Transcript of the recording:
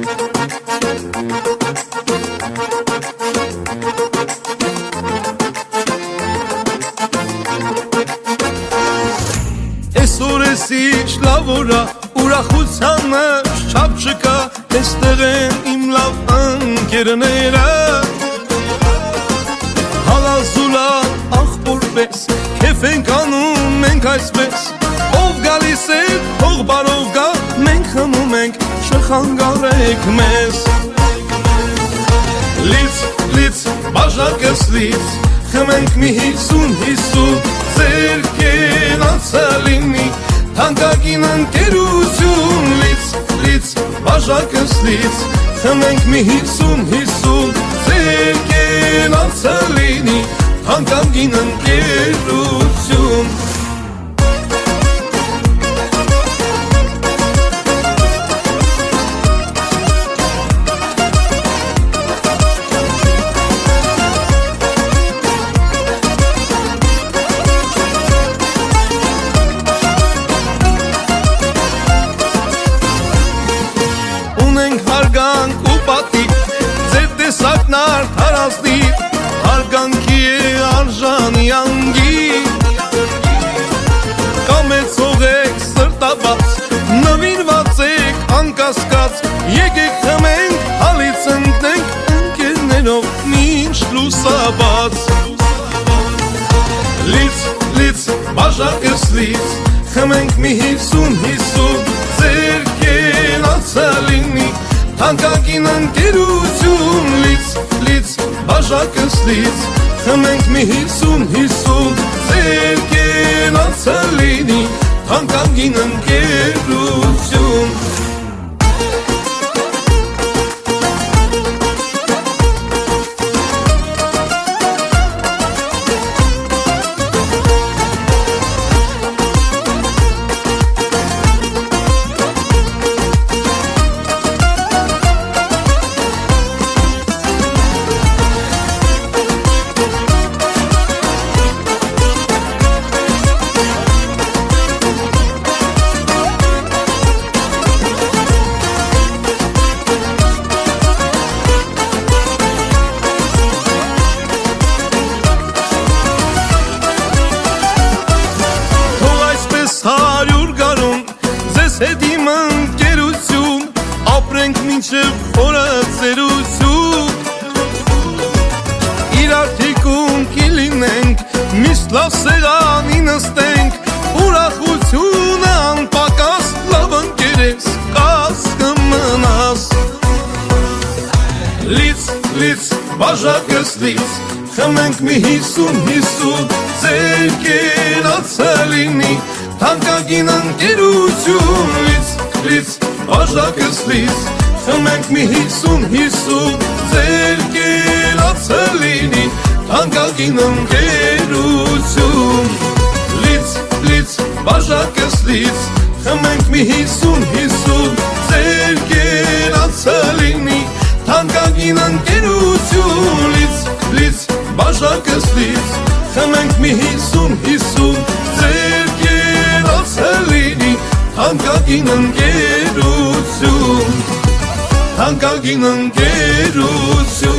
Այսօրեսի շլավորա ուրախությանը չափ չկա Այստեղ են իմ լավ ընկերները Հալազուլա աղբոր պես Քեֆ ենք անում մենք այսպես Ով գալիս է թող բարով գա Մենք խմում ենք չխանգարեք մեզ Լից, լից, բաժակս լից Խմենք մի 50 Ձեր կենացը լինի Թանկագին ընկերություն Լից, լից, բաժակս լից Խմենք մի 50 Ձեր կենացը լինի Թանկագին ընկերություն Հարգանք ու պատիվ Ձեր տեսակն արդարացնի Հարգանքի է արժանի անգի Կամեցող եք սրտաբաց Նվիրված եք անկասկած Եկեք խմենք, հալից ընկնենք Ընկերներով մինչ լուսաբաց Լից, լից, բաժակս լից Խմենք մի 50 Ձեր կենացը լինի Թանկագին ընկերություն Լից, լից, բաժակս լից Խմենք մի 50 Ձեր կենացը լինի Թանկագին ընկերություն Հետ իմ ընկերություն ապրենք մինչև օրը ծերություն Իրար թիկունքի լինենք միշտ լավ սեղանի նստենք ուրախությունը անպակաս լավ ընկերես կաս կմնաս Լից, լից, բաժակս լից խմենք մի 50 Ձեր կենացը լինի Թանկագին ընկերություն Լից, լից, բաժակս լից Խմենք մի 50 Ձեր կենացը լինի Թանկագին ընկերություն Լից, լից, բաժակս լից Խմենք մի 50 Ձեր կենացը լինի Թանկագին ընկերություն Լից, լից, բաժակս լից Խմենք մի 50 Ձեր կենացը լինի Թանկագին ընկերություն Թանկագին ընկերություն